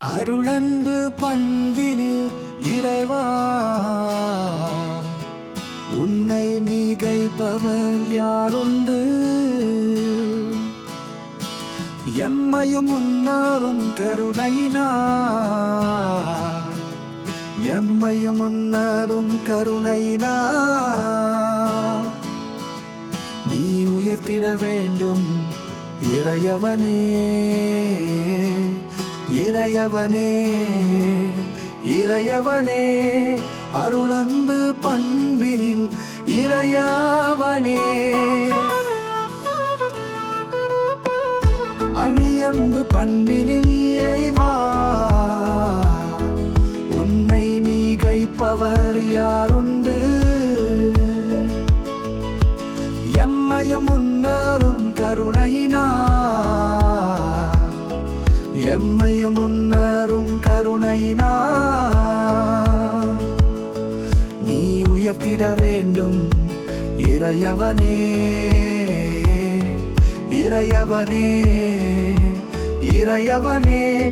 அருளன்பு பண்பினில் இறைவா, உன்னை மிகைப்பவர் யாருண்டு? எம்மையும் முன்னாரும் கருணையினார், எம்மையும் முன்னாரும் கருணையினார். நீ உயர்த்திட வேண்டும் இறையவனே, இறையவனே, இறையவனே, அருளன்பு பண்பினில் இறையவனே. அணியன்பு பண்பினில் இறைவா, உன்னை மிகைப்பவர் யாருண்டு? எம்மையும் முன்னரும் கருணையினார், எம்மையும் முன்னரும் கருணையினார். நீ உயர்த்திட வேண்டும் இறையவனே, இறையவனே, இறையவனே,